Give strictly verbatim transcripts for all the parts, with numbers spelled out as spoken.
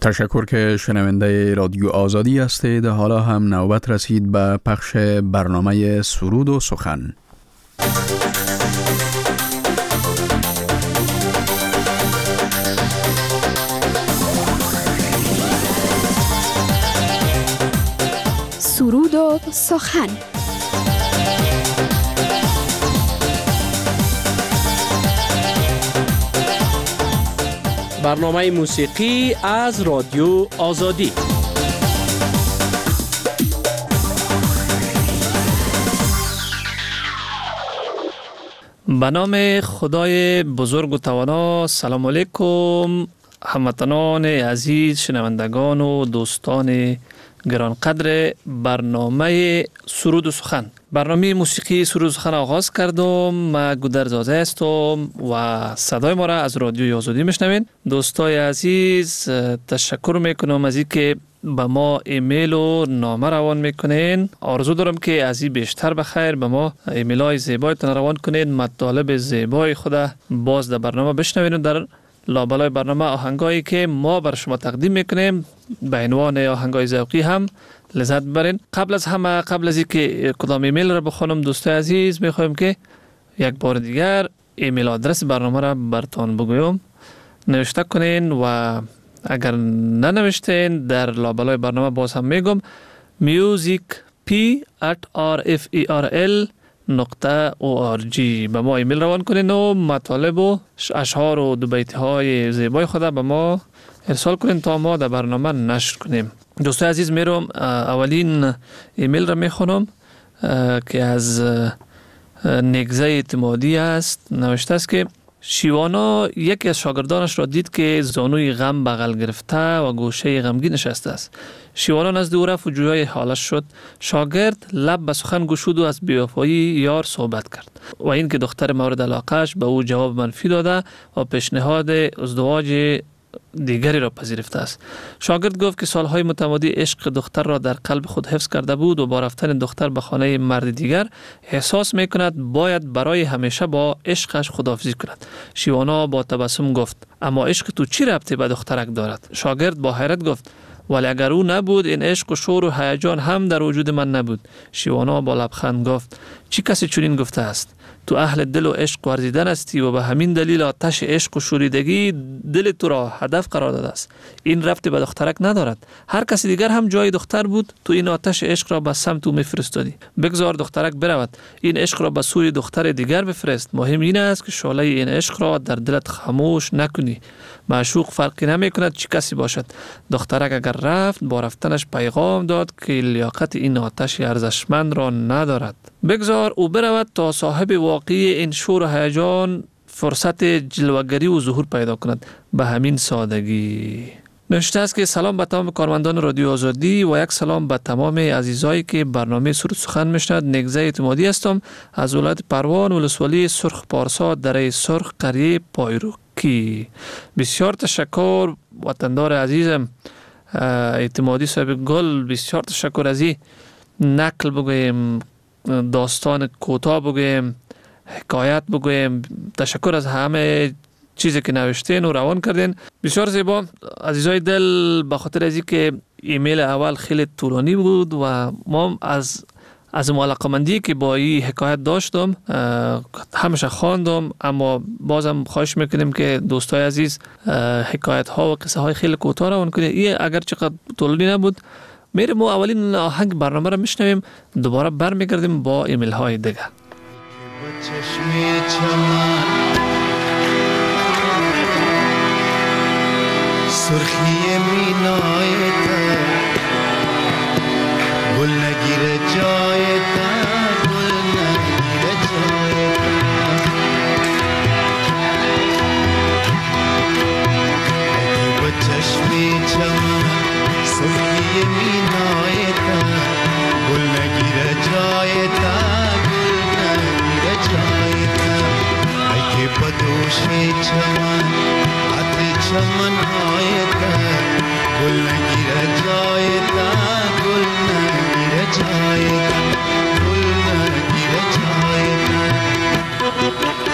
تشکر که شنونده رادیو آزادی هستید. حالا هم نوبت رسید به پخش برنامه سرود و سخن. سرود و سخن. برنامه موسیقی از رادیو آزادی. به نام خدای بزرگ و توانا. سلام علیکم هموطنان عزیز، شنوندگان و دوستان گرانقدر برنامه سرود و سخن. برنامه موسیقی سرود و سخن آغاز کردم. من گودرز آزه هستم و صدای ما را از رادیوی آزادی میشنوین. دوستای عزیز، تشکر میکنم از اینکه به ما ایمیل و نامه روان میکنین. آرزو دارم که از این بیشتر بخیر به ما ایمیل های زیبایتون روان کنین، مطالب زیبای خود باز در برنامه بشنوین و در لابلای برنامه آهنگایی که ما بر شما تقدیم میکنیم به عنوان آهنگای ذوقی هم لذت ببرین. قبل از همه، قبل از اینکه کدام ایمیل را بخونم، دوستای عزیز میخوایم که یک بار دیگر ایمیل آدرس برنامه را براتون بگویم. نوشته کنین و اگر ننوشتین در لابلای برنامه باز هم میگم musicp at rferl نقطه او آر جی به ما ایمیل روان کنین و مطالب و اشعار و دو بیت های زیبای خود به ما ارسال کنین تا ما در برنامه نشر کنیم. دوستای عزیز، میرم اولین ایمیل را میخونم که از نگزه اعتمادی است. نوشته است که شیوانا یکی از شاگردانش را دید که زانوی غم بغل گرفته و گوشه غمگین نشسته است. شیوانا نزد او رفت و جویای حالش شد. شاگرد لب به سخن گشود و از بی‌وفایی یار صحبت کرد و این که دختر مورد علاقهش به او جواب منفی داده و پیشنهاد ازدواج دیگری را پذیرفته است. شاگرد گفت که سالهای متمادی عشق دختر را در قلب خود حفظ کرده بود و با رفتن دختر به خانه مرد دیگر احساس می کند باید برای همیشه با عشقش خداحافظی کند. شیوانا با تبسم گفت اما عشق تو چی ربطی به دخترک دارد؟ شاگرد با حیرت گفت ولی اگر او نبود این عشق و شور و هیجان هم در وجود من نبود. شیوانا با لبخند گفت چی کسی چنین گفته است؟ تو اهل دل و عشق ورزیدن هستی و به همین دلیل آتش عشق و شوریدگی دل تو را هدف قرار داده است. این ربطی به دخترک ندارد. هر کسی دیگر هم جای دختر بود، تو این آتش عشق را به سمت او میفرستادی. بگذار دخترک برود، این عشق را به سوی دختر دیگر بفرست. مهم این است که شعله این عشق را در دلت خاموش نکنی. معشوق فرقی نمی کند چی کسی باشد. دخترک اگر رفت، با رفتنش پیغام داد که لیاقت این آتش ارزشمند را ندارد. بگذار او برود تا صاحب واقعی این شور و هیجان فرصت جلوگری و ظهور پیدا کند. به همین سادگی. نوشته است که سلام به تمام کارمندان رادیو آزادی و یک سلام به تمام عزیزایی که برنامه سرود سخن میشنوند. نگزه اعتمادی هستم از ولایت پروان، ولسوالی سرخ پارسا، دره سرخ، قریه پایروکی. بسیار تشکر وطندار عزیزم اعتمادی صاحب گل. بسیار تشکر از این نقل بگویم، داستان کوتاه بگویم، حکایت بگویم. تشکر از همه چیزی که نوشتین و روان کردین. بسیار زیبا عزیزای دل. به خاطر از اینکه ایمیل اول خیلی طولانی بود و ما از از علاقه‌مندی که با این حکایت داشتم همیشه خواندم، اما بازم خواهش میکنیم که دوستای عزیز حکایت ها و قصه های خیلی کوتاه روان کنید. این اگر چقدر طولانی نبود. میریم و اولین آهنگ برنامه را میشنویم، دوباره برمیگردیم با ایمیل های دیگه. سرخی مینای تا گل نگیره جای تا، گل نگیره جای تا با چشمی چمن. سرخی مینای تا گل نگیره جای تا، گل نگیره جای تا. اگه با دوشی چمن عطر چمن های تا گل نگیره جای تا، گل نگیره جای تا، گل نگیره جای تا.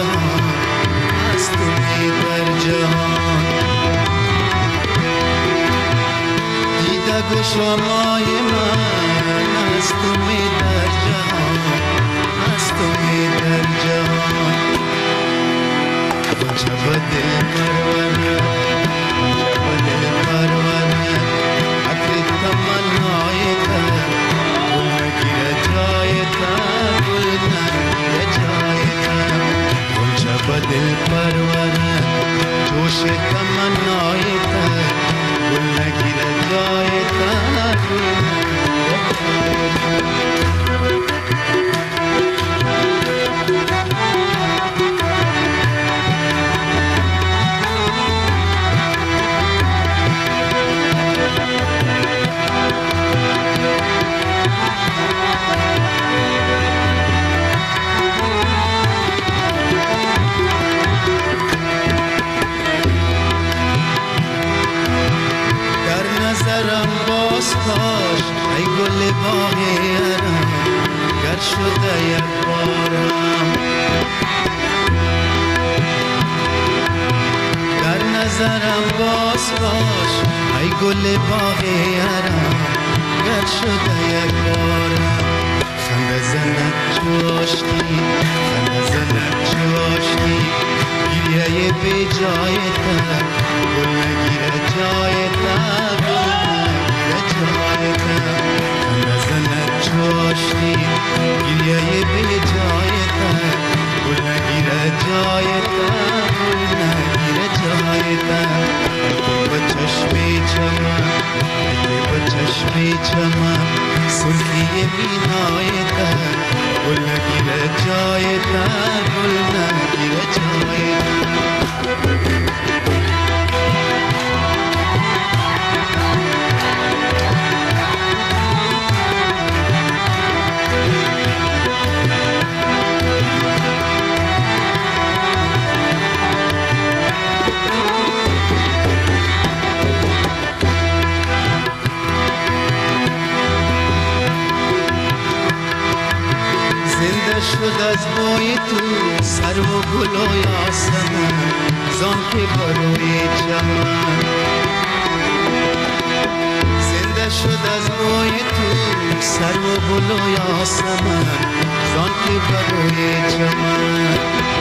جهان از تو می در جهان دیده گشامای من از تو می در جهان از تو می در جهان گنجه با دل پرورد گنجه با دل پرورد عطر تمنای تر گل نگیره جای تر گل نگیره جای تر گنجه با دل پرورد جوش تمنای تر گل نگیره جای تر گل نگیره جای تر کاش ای گل باغ ارم گر شده یک بارم در نظرم باز باش ای گل باغ ارم گر شده یک بارم خنده زند جاشتی خنده زند جاشتی گریه بی جای تر گل نگیره جای تر جای تر خنده زند جاشتی گریه بی جای تر گل نگیره جای تر گل نگیره جای تر ای با چشمی چمن ای با چشمی چمن سرخی مینای تر گل نگیره جای تر گل نگیره جای تر شد از بوی تو سر و گل و یاسمن زان که بروی چمن زنده شد از بوی تو سر و گل و یاسمن زان که بروی چمن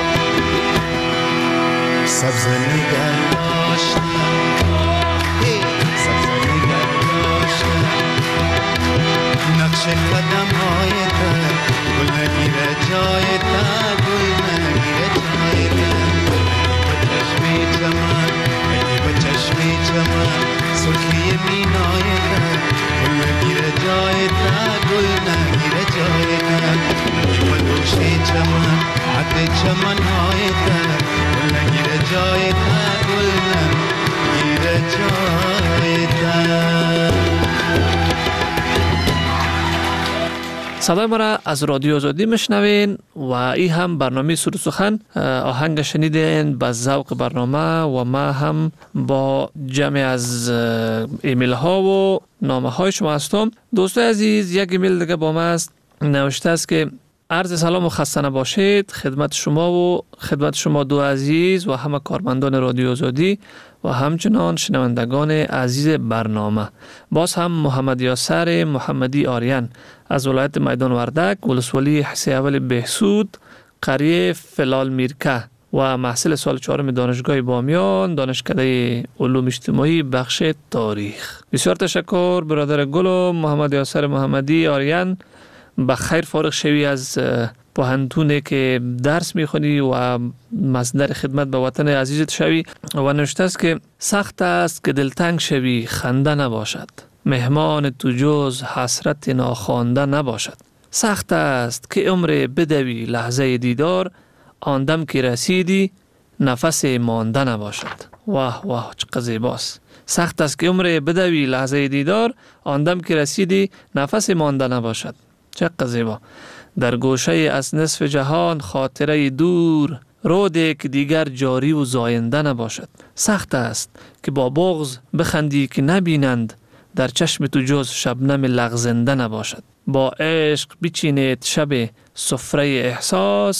سبز نگر داشتم سبز نگر داشتم نقش قدم های تر گل نگیره جای تر گل نگیره جای تر با چشمی چمن ای با چشمی چمن سرخی مینای تر گل نگیره جای تر گل نگیره جای تر ای با دوشی چمن عطر چمن های تر گل نگیره جای تر گل نگیره جای تر. صدای ما را از رادیو آزادی میشنوین و این هم برنامه سرود سخن. آهنگ شنیدین به ذوق برنامه و ما هم با جمع از ایمیل ها و نامه های شما هستم. دوستای عزیز، یک ایمیل دیگه با ما است، نوشته است که عرض سلام و خسته نباشید خدمت شما و خدمت شما دو عزیز و همه کارمندان رادیو آزادی و همچنان شنوندگان عزیز برنامه. باز هم محمد یاسر محمدی آریان از ولایت میدان وردک، ولسوالی حسی اول بهسود، قریه فلال میرکه و محصل سال چهارم دانشگاه بامیان، دانشکده علوم اجتماعی بخش تاریخ. بسیار تشکر برادر گل و محمد یاسر محمدی آریان. به خیر فارغ شوی از پوهنتونه که درس میخونی و مصدر خدمت به وطن عزیزت شوی. و نوشته است که سخت است که دلتنگ شوی خنده نباشد، مهمان تو جز حسرت ناخوانده نباشد. سخت است که عمر بدوی لحظه دیدار، آن دم که رسیدی نفس مانده نباشد. واه واه چقدر زیباست. سخت است که عمر بدوی لحظه دیدار، آن دم که رسیدی نفس مانده نباشد. چقدر زیبا. در گوشه از نصف جهان خاطره دور، روده که دیگر جاری و زاینده نباشد. سخت است که با بغض بخندی که نبینند، در چشم تو جز شبنم لغزنده نباشد. با عشق بچینید شب سفره احساس،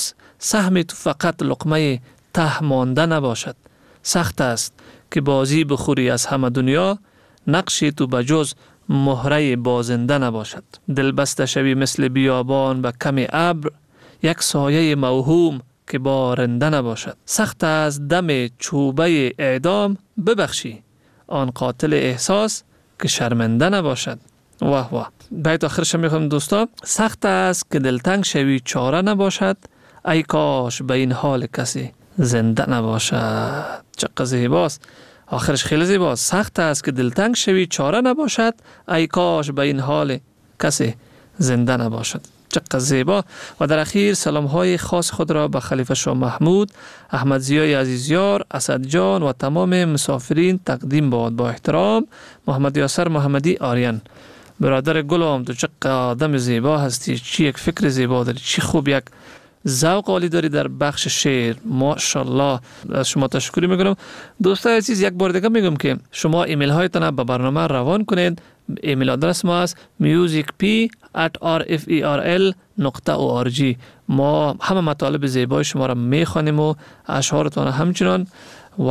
سهم تو فقط لقمه ته مانده نباشد. سخت است که بازی بخوری از همه دنیا، نقش تو بجز مهره بازنده نباشد. دل بسته شوی مثل بیابان به کم ابر، یک سایه موهوم که بارنده نباشد. سخت از دم چوبه اعدام، ببخشی آن قاتل احساس که شرمنده نباشد. واه واه. بیت آخرش میخوام دوستا. سخت است که دلتنگ شوی چاره نباشد، ای کاش به این حال کسی زنده نباشد. چقدر زیباست. آخرش خیلی زیباست. سخت است که دلتنگ شوی چاره نباشد، ای کاش به این حال کسی زنده نباشد. چقدر زیبا. و در اخیر سلام های خاص خود را به خلیفه شاه محمود، احمد ضیای عزیزیار، اسد جان و تمام مسافرین تقدیم باد. با احترام، محمد یاسر محمدی آریان. برادر گلم، تو چقدر آدم زیبا هستی، چی یک فکر زیبا داری، چی خوب یک ذوق عالی داری در بخش شعر. ماشاءالله. از شما تشکر میکنم. دوستان عزیز، یک بار دیگه میگم که شما ایمیل هایتان به برنامه روان کنید. ایمیل آدرس ما است musicp at rferl نقطه org. ما همه مطالب زیبای شما را میخوانیم و اشعارتان همچنان، و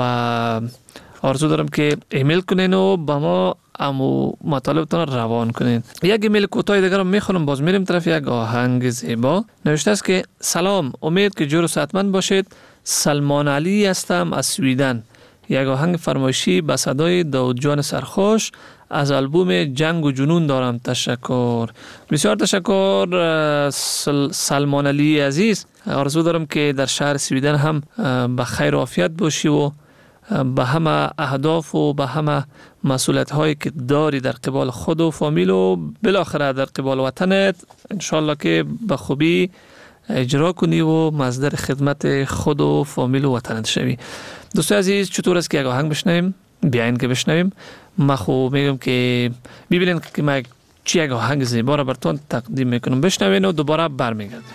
آرزو دارم که ایمیل کنین و با ما امو مطالبتان روان کنین. یک ایمیل کوتاه دیگر رو میخونم، باز میریم طرف یک آهنگ زیبا. نوشته است که سلام، امید که جور و صحتمند باشید. سلمان علی هستم از سویدن. یک آهنگ فرمایشی به صدای داود جان سرخوش از آلبوم جنگ و جنون دارم. تشکر، بسیار تشکر سل... سلمان علی عزیز. آرزو دارم که در شهر سویدن هم به خیر و عافیت باشی و به همه اهداف و به همه مسئولیت هایی که داری در قبال خود و فامیل و بالاخره در قبال وطنت، انشالله که به خوبی اجرا کنی و مصدر خدمت خود و فامیل و وطنت شوی. دوستان عزیز، چطور است که یک آهنگ بشنویم؟ بیاین که بشنویم. من خوب میگم که ببینین که من چی یک آهنگ زیبا را براتون تقدیم میکنم. بشنوین و دوباره برمیگردم.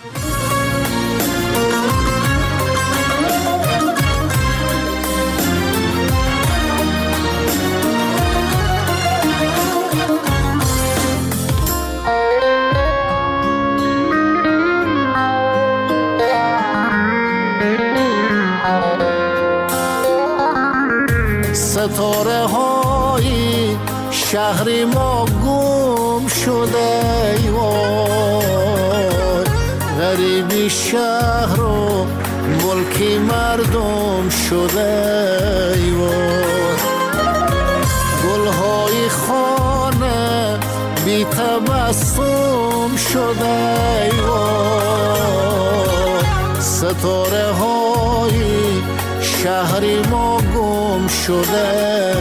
ستاره های شهر ما گم شده، ای وای غریبی شهر و ملکی مردم شده، ای وای گلهای خانه بی تبسم شده، ای وای ستاره های شهر ما گم شده،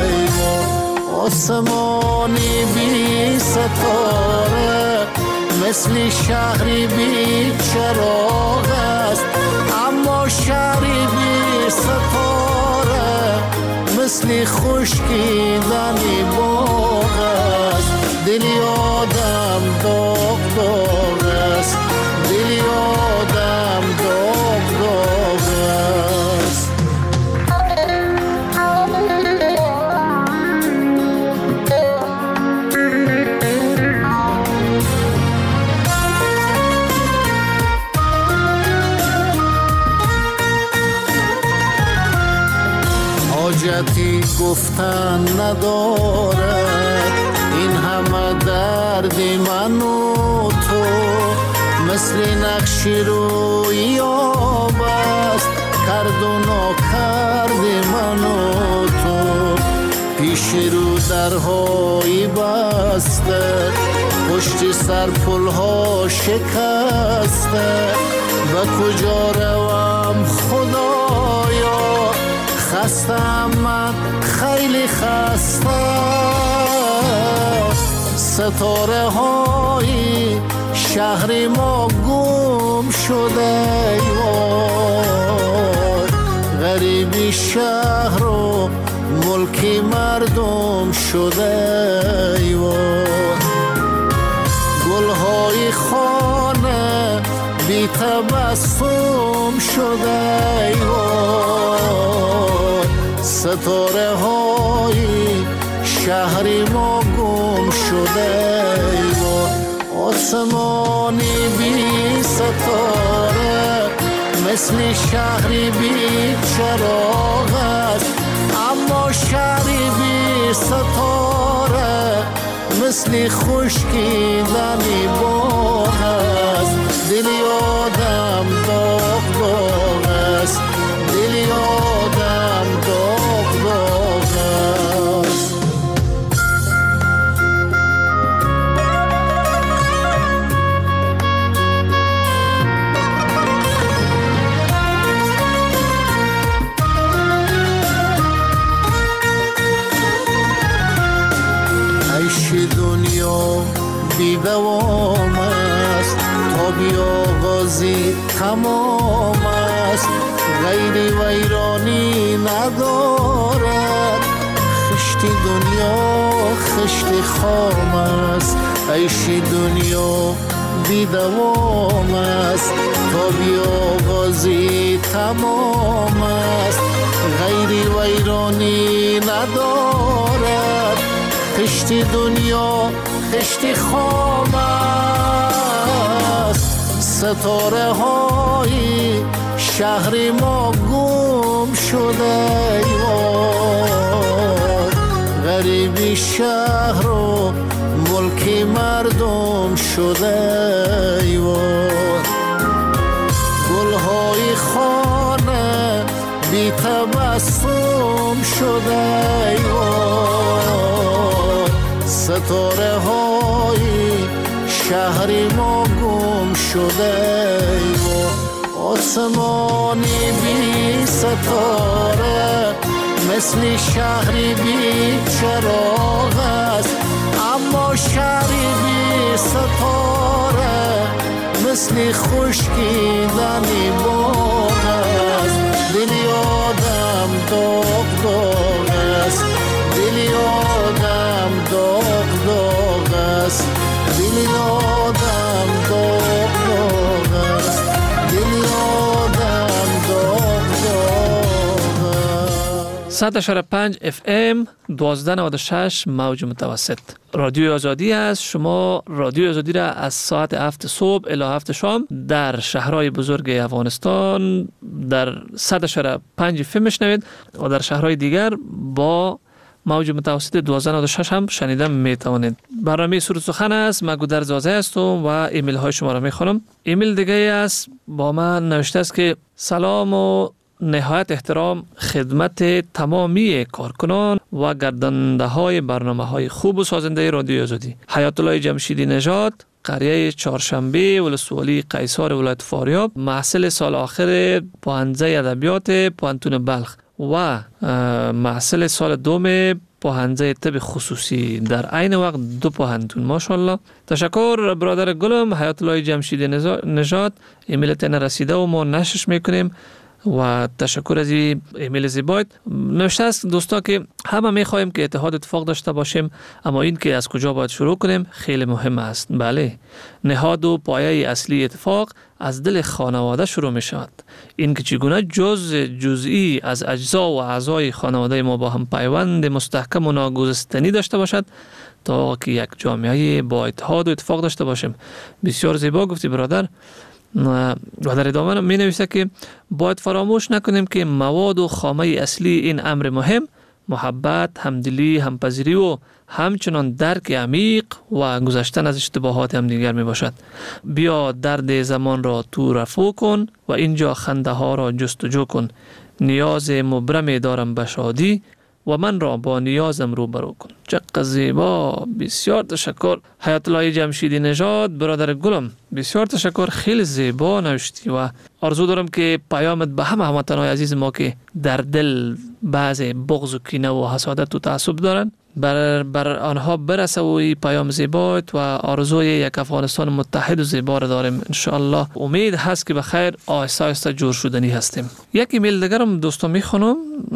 آسمانی بی ستاره مثل شهری بی چراغ است، اما شهری بی ستاره مثل خشکیدنی باغ است. دلی آدم داغ داغ است، دلی آدم داغ داغ است. حاجتی گفتن ندارد این همه دردی من و تو، مثل نقشی روی آب است کرد و ناکرد من و تو. پیش رو درهایی بسته، پشت سر پلها شکسته، به کجا روم خدایا، خستم من خیلی خسته. ستاره های شهر ما گم شده، وای غریبی شهر و ملکی مردم شده، وای گلهای خانه بی تبسم شده، وای ستاره های شهر ما گم شده، وای آسمانی بی ستاره مثل شهری بی چراغ است، اما شهری بی ستاره مثل خشکیدنی باغ است. دلی آدم داغ داغ است، دلی آدم داغ داغ است. عیش دنیا بی دوام است، تا بی آغازی تمام است. غیری ویرانی ندارد، خشت دنیا خشت خام است. عیش دنیا بی دوام است، تا بی آغازی تمام است. غیری ویرانی ندارد، خشت دنیا خشت خام است. ستاره های شهر ما گم شده ایوان، غریبی شهر و ملک مردم شده ایوان. گلهای خانه بی تبسم شده ایوان، ستاره های شهر ما گم شده ایوان. آسمانی بی ستاره مثل شهری بی چراغ است، اما شهری بی ستاره مثل خشکیدنی باغ است. دلی آدم داغ داغ است، دلی آدم داغ داغ است، دلی آدم داغ داغ است، دلی آدم داغ داغ است. صد و پنج اف ام دوازده نود و شش موج متوسط رادیو آزادی است. شما رادیو آزادی را از ساعت هفت صبح الی هفت شام در شهرهای بزرگ افغانستان در صد و پنج اف ام میشنوید و در شهرهای دیگر با موج متوسط دوازده نود و شش هم شنیدن میتوانید. برنامه سرود سخن است. من گودرز زازه هستم و ایمیل های شما را میخوانم. ایمیل دیگه است با من نوشته است که سلام و نهایت احترام خدمت تمامی کارکنان و گرداننده های برنامه های خوب و سازنده رادیو آزادی. حیات الله جمشیدی نژاد، قریه چهارشنبه، ولسوالی قیصر ولایت فاریاب، محصل سال آخر پوهنځی ادبیات پوهنتون بلخ و محصل سال دوم پوهنځی طب خصوصی در عین وقت دو پوهنتون. ماشاءالله. تشکر برادر گلم حیات الله جمشیدی نژاد. ایمیلت نرسیده و ما نشرش میکنیم و تشکر از این ایمیل زیبایت. نوشته است دوستا که همه میخوایم که اتحاد اتفاق داشته باشیم، اما این که از کجا باید شروع کنیم خیلی مهم است. بله، نهاد و پایه اصلی اتفاق از دل خانواده شروع می شود. این که چگونه جز جزئی از اجزا و اعضای خانواده ما با هم پیوند مستحکم و ناگسستنی داشته باشد تا که یک جامعه با اتحاد و اتفاق داشته باشیم. بسیار زیبا گفتی برادر. و در ادامه می نویسه که باید فراموش نکنیم که مواد و خامه اصلی این امر مهم محبت، همدلی، همپذیری و همچنان درک عمیق و گذشتن از اشتباهات هم دیگر می باشد. بیا درد زمان را تو رفو کن و اینجا خنده ها را جستجو کن. نیاز مبرم دارم به شادی و من را با نیازم روبرو کن. چقدر زیبا. بسیار تشکر حیات الله جمشیدی نژاد برادر گلم. بسیار تشکر، خیلی زیبا نوشتی و آرزو دارم که پیامت به همه هموطنان عزیز ما که در دل بعض بغض و کینه و حسادت و تعصب دارن بر, بر آنها برسه و این پیام زیبایت و آرزوی یک افغانستان متحد و زیبا را داریم. انشاءالله امید هست که به خیر آهسته آهسته جور شدنی هستیم. یک ایمیل دیگرم دوستان میخونم،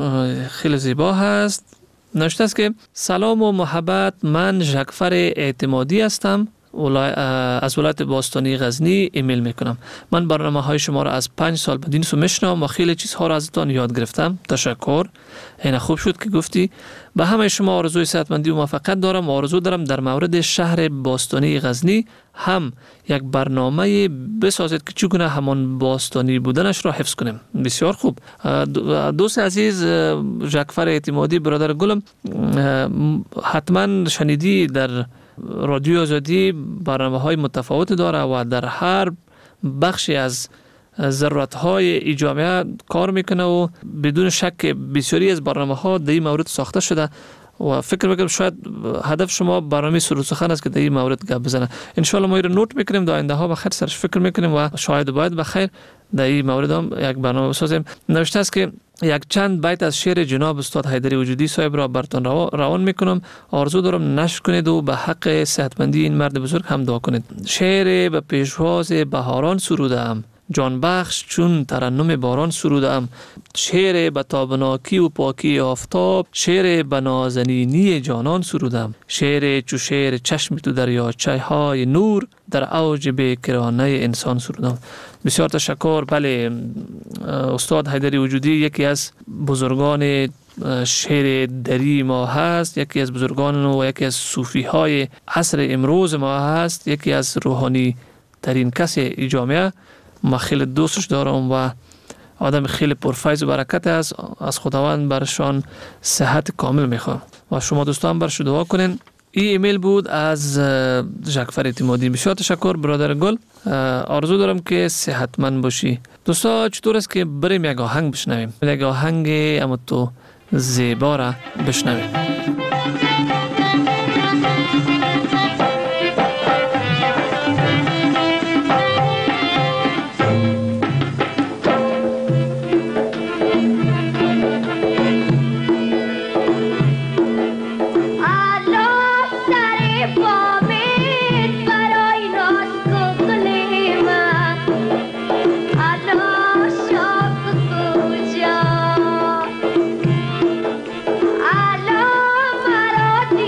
خیلی زیبا هست. نوشته است که سلام و محبت، من ژکفر اعتمادی هستم از ولایت باستانی غزنی ایمیل میکنم. من برنامه های شما را از پنج سال بدین سو میشنم و خیلی چیزها را ازتان یاد گرفتم. تشکر. این خوب شد که گفتی. به همه شما آرزوی صحتمندی و موفقیت دارم و آرزو دارم در مورد شهر باستانی غزنی هم یک برنامه بسازید که چگونه همان باستانی بودنش را حفظ کنیم. بسیار خوب. دوست عزیز ژاکفر اعتمادی برادر گلم، حتما شنیدی در رادیو آزادی برنامه های متفاوت داره و در هر بخشی از ضرورت های ای جامعه کار میکنه و بدون شک بسیاری از برنامه ها در این مورد ساخته شده و فکر میکنم شاید هدف شما برنامه سرود سخن است که در این مورد گپ بزنه. ان شاء الله ما رو نوت میکنیم، در آینده ها بخیر سرش فکر میکنیم و شاید باید بخیر در این مورد هم یک برنامه بسازیم. نوشته است که یک چند بیت از شعر جناب استاد حیدری وجودی صاحب را براتون روان میکنم. آرزو دارم نشر کنید و به حق صحتمندی این مرد بزرگ هم دعا کنید. شعر به پیشواز بهاران سرودم، جان بخش چون ترنم باران سرودم. شعر به تابناکی و پاکی آفتاب، شعر به نازنینی جانان سرودم. شعر چو شعر چشم تو دریاچه های نور، در اوج بیکرانه انسان سرودم. بسیار تشکر. بله، استاد حیدری وجودی یکی از بزرگان شعر دری ما هست، یکی از بزرگان و یکی از صوفی های عصر امروز ما هست، یکی از روحانی ترین کسی ای جامعه. ما خیلی دوستش دارم و آدم خیلی پرفیض و برکت است. از خداوند برشان صحت کامل میخوام و شما دوستان برش دعا کنین. این ایمیل بود از ژاکفر اعتمادی. بسیار تشکر برادر گل. آرزو دارم که صحتمند باشی. دوستا چطور است که بریم یک آهنگ بشنویم، یک آهنگ اما تو زیبا را بشنویم. Allah marot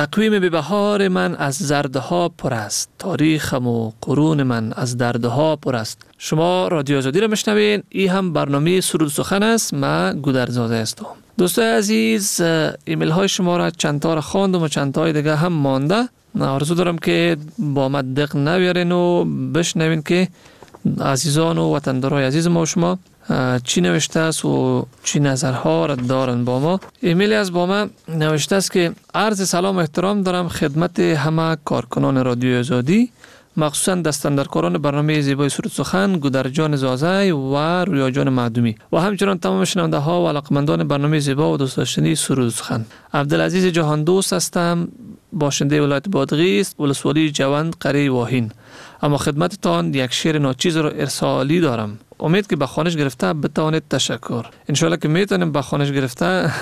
تقویم بهبهار من از زردها پر است، تاریخم و قرون من از دردها پر است. شما رادیو آزادی را میشنوین. این هم برنامه سرود سخن است. من گودرزاده هستم. دوستای عزیز، ایمیل های شما را چند تا را خواندم و چند تای دیگه هم مانده. آرزو دارم که با ما دق نبیارین و بشنوین که عزیزان و وطندارای عزیز ما و شما چی نوشته است و چی نظرها را دارن با ما. ایمیلی از با ما نوشته است که عرض سلام و احترام دارم خدمت همه کارکنان رادیو آزادی، مخصوصا دستاندرکاران برنامه زیبای سرود سخن گودرجان زازای و رویا جان معدومی و همچنان تمام شنونده ها و علاقمندان برنامه زیبا و دوست داشتنی سرود سخن. عبدالعزیز جهان دوست هستم، باشنده ولایت بادغیس، ولسوالی جوند، قریه واهین. اما خدمتتان یک شعر ناچیز را ارسالی دارم. امید که به خوانش گرفته بتوانید تشکر. انشالله که میتونیم به خوانش گرفته.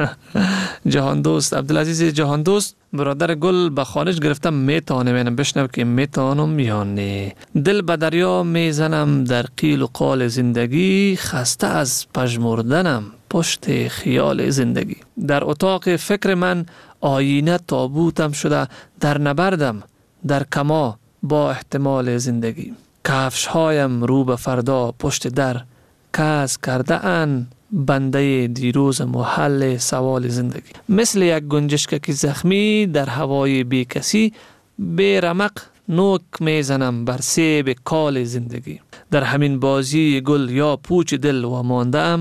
جهان دوست عبدالعزیز جهان دوست برادر گل به خوانش گرفته میتونم بشنو که میتونم یا نه. دل به دریا میزنم در قیل و قال زندگی، خسته از پژمردنم پشت خیال زندگی. در اتاق فکر من آینه تابوتم شده، در نبردم در کما با احتمال زندگی. کفش هایم رو به فردا پشت در، کس کرده ان بنده دیروزم و حل سوال زندگی. مثل یک گنجشک زخمی در هوای بی کسی، بی رمق نوک میزنم بر سیب کال زندگی. در همین بازی گل یا پوچ دل و مانده ام،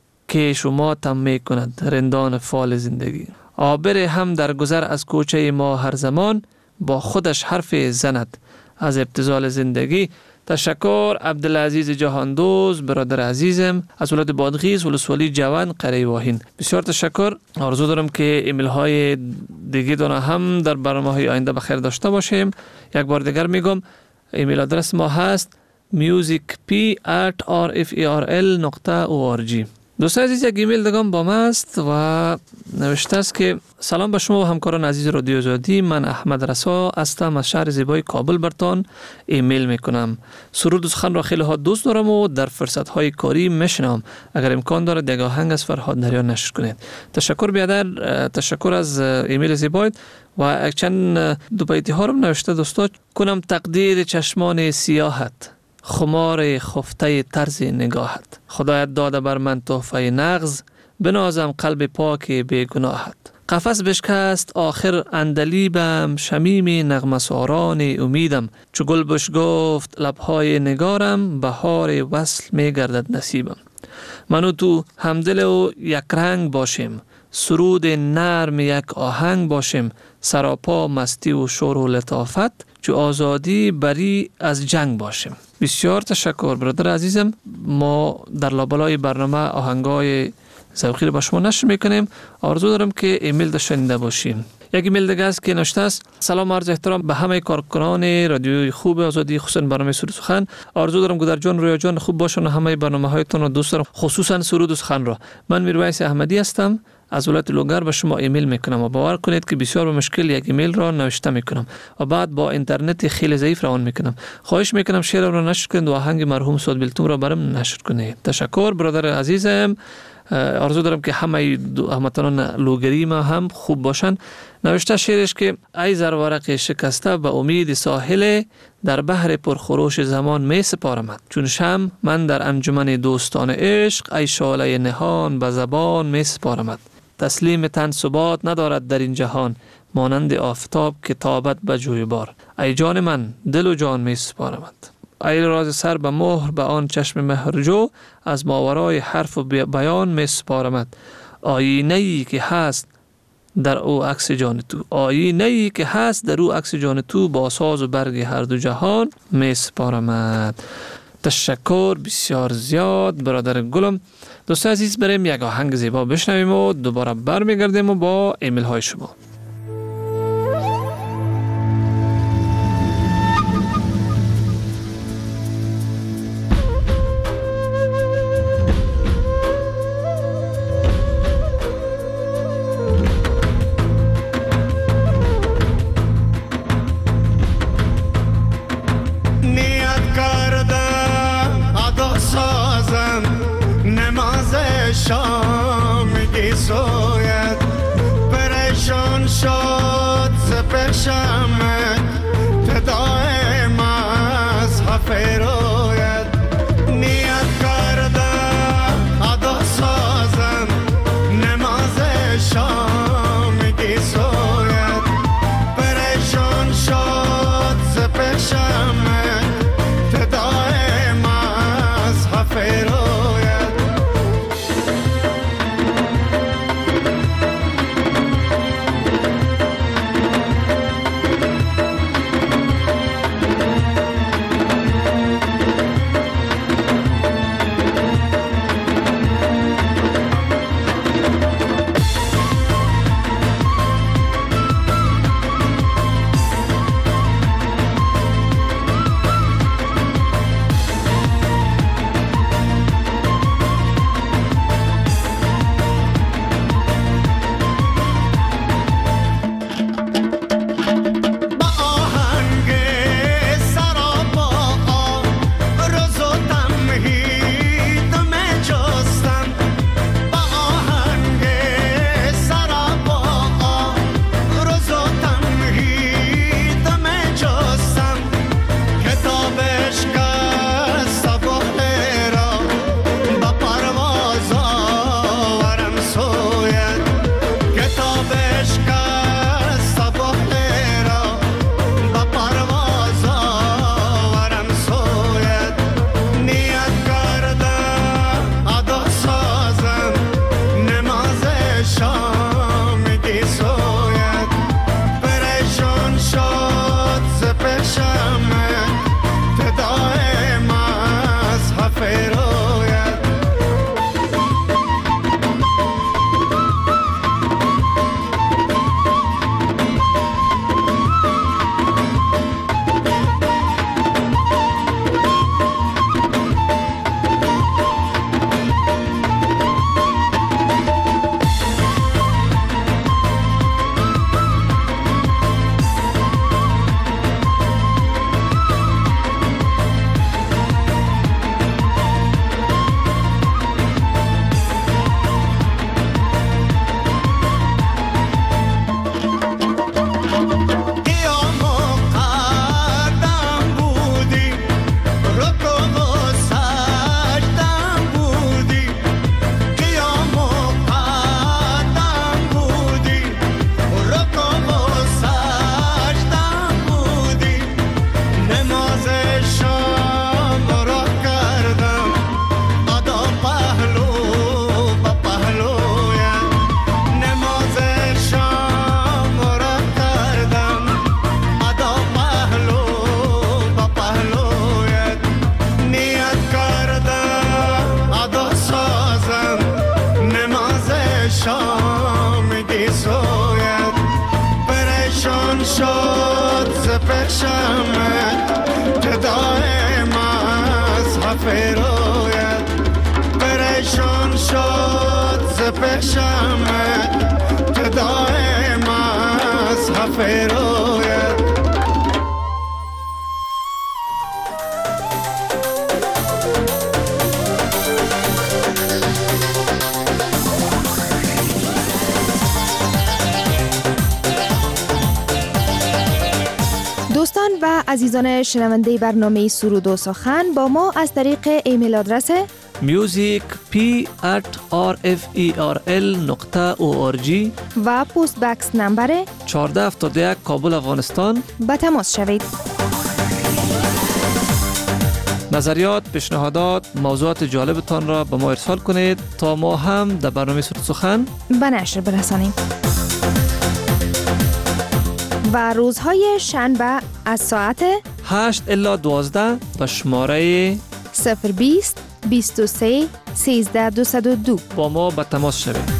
که شما تم می کند رندان فال زندگی. آبر هم در گذر از کوچه ما هر زمان، با خودش حرف زند از ابتذال زندگی. تشکر عبدالعزیز جهان دوست برادر عزیزم از ولایت بادغیس، ولسوالی جوند، قریه واهین. بسیار تشکر. آرزو دارم که ایمیل های دیگه دانه هم در برنامه های آینده بخیر داشته باشیم. یک بار دیگر میگم ایمیل آدرس ما هست musicp at rferl نقطه org. دوستان عزیز، یک ایمیل دگم با ما است و نوشته است که سلام به شما و همکاران عزیز رادیو آزادی. من احمد رسا هستم، از شهر زیبای کابل برتان ایمیل میکنم. سرود سخن را خیلی ها دوست دارم و در فرصت های کاری میشنم. اگر امکان داره یک آهنگ از فرهاد نریان نشر کنید. تشکر بیادر، تشکر از ایمیل زیبایت. و چند دو بیتی ها رو نوشته دوستا. کنم تقدیر چشمان سیاحت، خمار خفته طرز نگاهت. خدایت داده بر من تحفه نغز، بنازم قلب پاک بیگناهت. قفس بشکست آخر اندلیبم، شمیم نغمه ساران امیدم. چو گل بش گفت لبهای نگارم، بهار وصل می گردد نصیبم. منو تو همدل و یک رنگ باشیم، سرود نرم یک آهنگ باشیم. سراپا مستی و شور و لطافت، چو آزادی بری از جنگ باشیم. بسیار تشکر برادر عزیزم. ما در لابلای برنامه آهنگای ذوقی رو با شما نشر میکنیم. آرزو دارم که ایمیل داشته باشیم. یک ایمیل دیگه است که نوشته است: سلام عرض احترام به همه کارکنان رادیوی خوب آزادی، خصوصا برنامه سرود سخن. آرزو دارم گودر جان، رویا جان خوب باشن و همه برنامه هایتون رو دوست دارم، خصوصا سرود سخن را. من میرویس احمدی هستم، از ولایت لوگر به شما ایمیل میکنم و باور کنید که بسیار به مشکل یک ایمیل را نوشته میکنم و بعد با اینترنت خیلی ضعیف روان میکنم. خواهش میکنم شعر را نشر کنید و آهنگ مرحوم سعد بیلتون را برام نشر کنید. تشکر برادر عزیزم. آرزو دارم که همه هموطنان لوگری ما هم خوب باشن. نوشته شعرش که ای زرورق شکسته به امید ساحل، در بحر پرخروش زمان می سپارمت. چون شم من در انجمن دوستان عشق، ای شعله نهان به زبان می سپارمت. تسلیم تن ثبات ندارد در این جهان، مانند آفتاب که تابد به جویبار. ای جان من دل و جان می سپارمت. ای راز سر به مهر به آن چشم مهرجو، از ماورای حرف و بیان می سپارمت. آینه‌ای که هست در او عکس جان تو، آینه‌ای که هست در او عکس جان تو، با ساز و برگ هر دو جهان می سپارمت. تشکر بسیار زیاد برادر گلم. دوستان عزیز، بریم یک آهنگ زیبا بشنویم و دوباره برمیگردیم و با ایمیل های شما. شامگی سوید پریشان شد پیشم که دائم از خفه رویت. دوستان و عزیزان شنونده برنامه سرود و سخن با ما از طریق ایمیل آدرس music p at r f e r l نقطه او آر جی و پست بکس نمبر چهارده هفتاد و یک کابل افغانستان به تماس شوید. نظریات، پیشنهادات، موضوعات جالبتان را به ما ارسال کنید تا ما هم در برنامه سرود سخن به نشر برسانیم. و روزهای شنبه از ساعت هشت الی دوازده به شماره صفر بیست بیست و سه سیزده دویست و دو با ما به تماس شوید.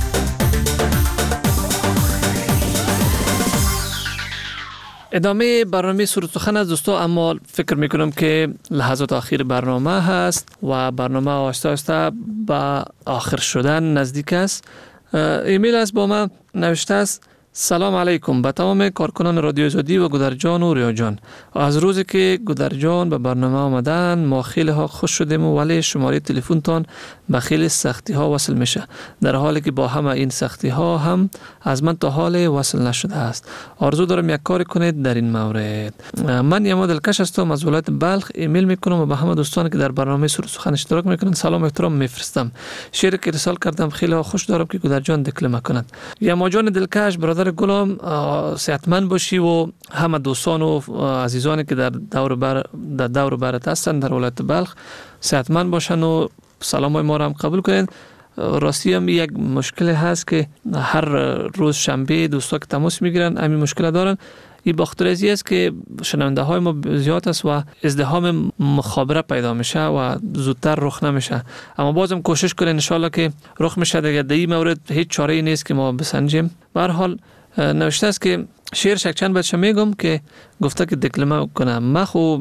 ادامه برنامه سرود سخن از دوستا، اما فکر میکنم که لحظات آخر برنامه هست و برنامه آهسته آهسته به آخر شدن نزدیک است. ایمیل از با ما نوشته است: سلام علیکم به تمام کارکنان رادیو آزادی و گودرجان و ریاجان. از روزی که گودرجان به برنامه آمدن ما خیلی ها خوش شدیم، ولی شماره تلفن تان به خیلی سختی ها وصل میشه، در حالی که با همه این سختی ها هم از من تا حال وصل نشده است. آرزو دارم یک کار کنید در این مورد. من یما دلکش هستم از ولایت بلخ. ایمیل میکنم و به همه دوستانی که در برنامه سرود سخن اشتراک میکنن سلام و احترام میفرستم. شعری که ارسال کردم خیلی ها خوش دارم که گودرجان دکلمه کند. یما جان دلکش، برادر گلم، صحتمند باشی و همه دوستان و عزیزانی که در دور بر در دور برت هستن در ولایت بلخ صحتمند باشن و سلامای ما را هم قبول کنید. راستی هم یک مشکل هست که هر روز شنبه دوستا که تماس میگیرن همین مشکل دارن. این باخترازی است که شنونده های ما زیاد است و ازدحام مخابره پیدا میشه و زودتر رخ نمیشه، اما بازم کوشش کنین ان شاء الله که رخ میشه. دیگه در این مورد هیچ چاره ای نیست که ما بسنجیم. به هر حال نوشته است که شعر شک چند بچه میگم که گفته که دکلمه کنم. من خو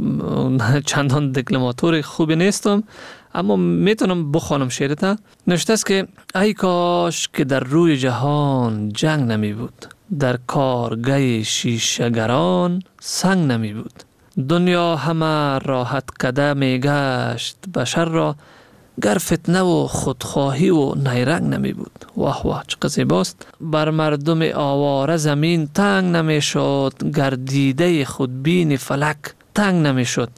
چندان دکلماتور خوبی نیستم، اما میتونم بخوانم شعرتا. نوشته است که ای کاش که در روی جهان جنگ نمی بود، در کارگاه شیشه‌گران سنگ نمی بود. دنیا همه راحت کده می گشت، بشر را گر فتنه و خودخواهی و نیرنگ نمی بود. واه واه چه زیباست. بر مردم آواره زمین تنگ نمی شد، گر دیده خودبین فلک تنگ نمی شد.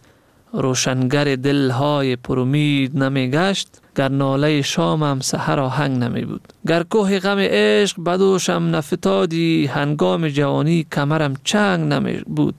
روشنگر دلهای پرامید نمی گشت، گر ناله شامم سحر آهنگ نمی بود. گر کوه غم عشق بدوشم نفتادی، هنگام جوانی کمرم چنگ نمی بود.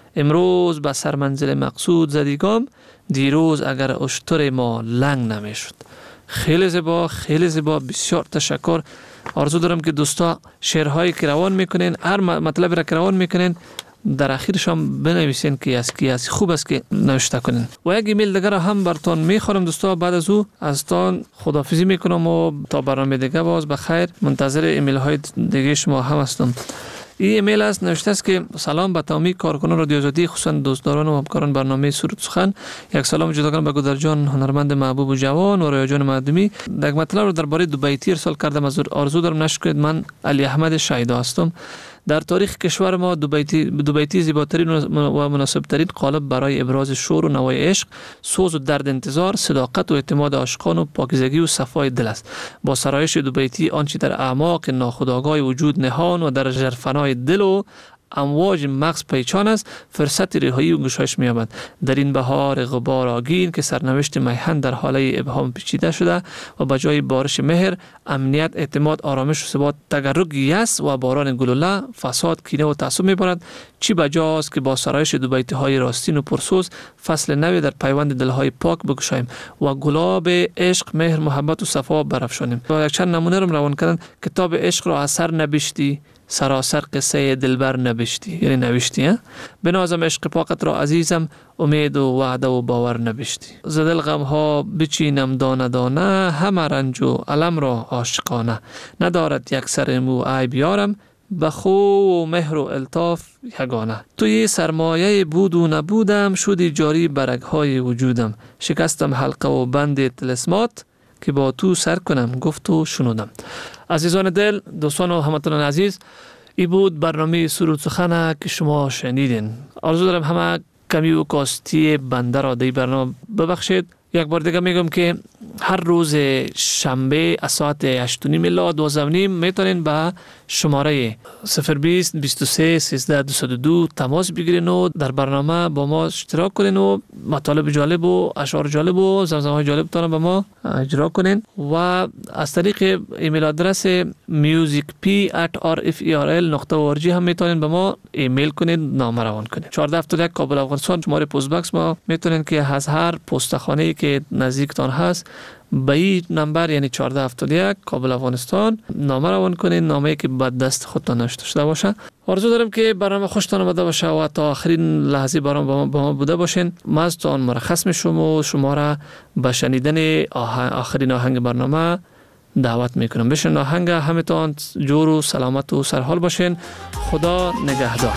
امروز به سر منزل مقصود زدیگام، دیروز اگر اشتر ما لنگ نمی شد. خیلی زیبا، خیلی زیبا، بسیار تشکر. آرزو دارم که دوستا شعرهایی که روان میکنین، هر مطلب را که روان میکنین در اخیرش هم بنویسین که از کی از خوب است که نوشته کنین. و یک ایمیل دیگر هم براتون میخورم دوستا. بعد از او از تان خداحافظی میکنم و تا برنامه دیگه باز بخیر منتظر ایمیل های دیگه شما هم هستم. این ایمیل است، نوشته است که سلام به تمامی کارکنان رادیو آزادی، خصوصا دوستداران و همکاران برنامه سرود سخن. یک سلام جداگانه به گودرجان هنرمند محبوب و جوان و ریاجان معدومی. یک مطلب رو درباره دوبیتی ارسال کردم. از آرزو دارم نشر کنید. من علی احمد شایدا هستم. در تاریخ کشور ما دوبیتی دوبیتی زیباترین و مناسبترین قالب برای ابراز شور و نوای عشق، سوز و درد انتظار، صداقت و اعتماد عاشقان و پاکیزگی و صفای دل است. با سرایش دوبیتی آنچه در اعماق ناخودآگاه وجود نهان و در ژرفنای دل و امواج مغز پیچان است، فرصت رهایی و گشایش می‌یابد. در این بهار غبار آگین که سرنوشت میهن در حاله ابهام پیچیده شده و به جای بارش مهر، امنیت، اعتماد، آرامش و ثبات تگرگ یأس و باران گلوله، فساد، کینه و تعصب می‌بارد. چی بجاست که با سرایش دوبیتی‌های راستین و پرسوز فصل نوی در پیوند دل‌های پاک بگشاییم و گلاب عشق، مهر، محبت و صفا برافشانیم. و یک چند نمونه رو روان کردن. کتاب عشق را اثر نبشتی، سراسر قصه دلبر نبشتی، یعنی نوشتی. بنازم عشق پاکت را عزیزم، امید و وعده و باور نبشتی. زدل غم ها بچینم دانه دانه، همه رنج و علم را عاشقانه. ندارد یک سر مو عیب یارم، بخو و مهر و الطاف یگانه. توی سرمایه بود و نبودم، شدی جاری برگهای وجودم. شکستم حلقه و بند طلسمات، که با تو سر کنم گفت و شنودم. عزیزان دل، دوستان و هموطنان عزیز، ای بود برنامه سرود سخن که شما شنیدین. آرزو دارم همه کمی و کاستی بنده را در برنامه ببخشید. یک بار دیگه میگم که هر روز شنبه از ساعت هشت و نیم الی دوازده و نیم میتونین به شماره صفر بیست بیست و سه سیزده دویست و دو تماس بگیرین و در برنامه با ما اشتراک کنین و مطالب جالب و اشعار جالب و زمزمه‌های جالب تان به ما اجرا کنین و از طریق ایمیل آدرس میوزیک پی ات آر اف ای آر ال نقطه او آر جی هم میتونین به ما ایمیل کنین، نامه روان کنین. چهارده هفتاد و یک کابل افغانستان شماره پست باکس ما میتونین که از هر پستخانه‌ای که نزدیکتان هست به این نمبر یعنی چهارده هفتاد و یک کابل افغانستان نامه روان کنین، نامه‌ای که به دست خودتان نوشته شده باشه. آرزو دارم که برنامه خوشتان آمده باشه و تا آخرین لحظه برنامه با ما بوده باشین. ما از تان مرخص میشم و شما را به شنیدن آخرین آهنگ برنامه دعوت میکنم. بشین آهنگ، همه تان جور و سلامت و سرحال باشین. خدا نگهدار.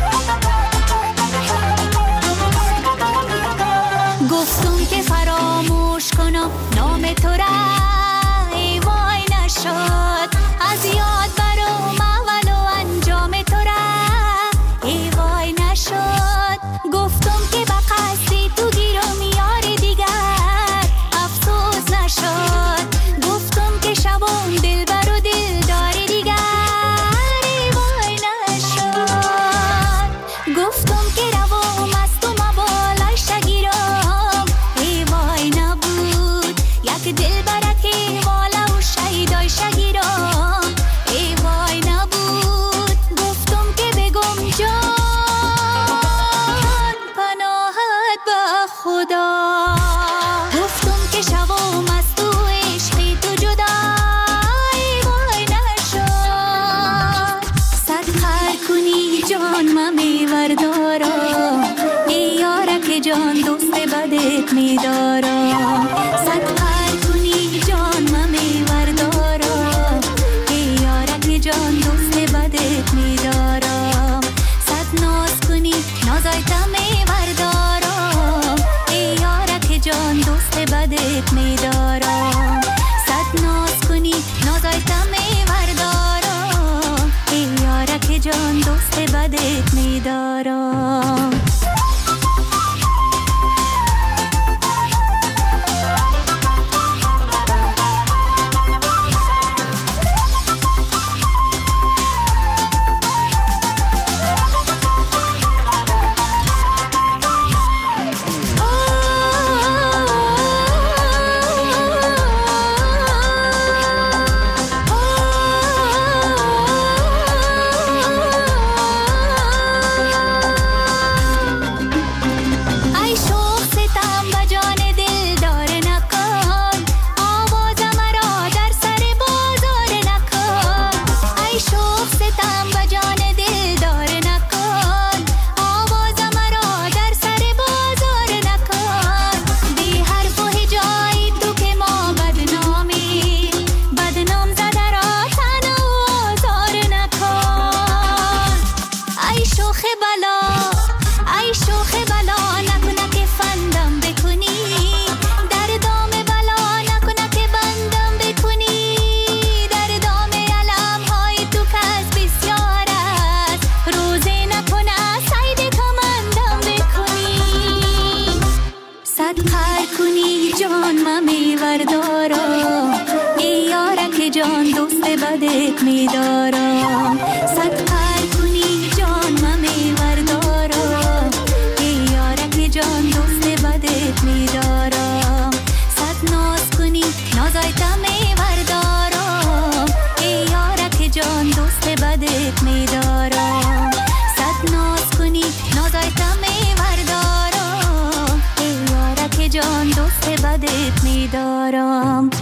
گفتم که فراموش کنم نام تو را، ای وای نشد از یاد برام اول و انجام تو را، ای وای نشد. گفتم که به قصدی تو گیرم یار دیگر، افسوس نشد. گفتم که شبم دل بر و دل داری دیگر، ای وای نشد. گفتم که روام از تو مبالای شگیرم، ای وای نبود. یک دل برکی والا و شیدای شگیرم، ای وای نبود. گفتم که بگم جان پناهت به خدا. گفتم که شوام از تو عشقی تو جدا، ای وای نشد. صد خر کنی جان من میوردارم، ای یارک جان دوست بدت میدارم. صد خر کنی جان من میوردارم، ای یارک جان دوست بدت میدارم. صد ناز کنی نازایتا میوردارم، ای یارک جان دوست بدت میدارم. صد ناز کنی نازایتا میوردارم، ای یارک جان دوست بدت میدارم. بدت میدارم. صد خر کنی جان من میوردارم، ای یارک جان دوست بدت میدارم. صد ناز کنی نازایتا میوردارم، ای یارک جان دوست بدت میدارم. صد ناز کنی نازایتا میوردارم، ای یارک جان دوست بدت میدارم.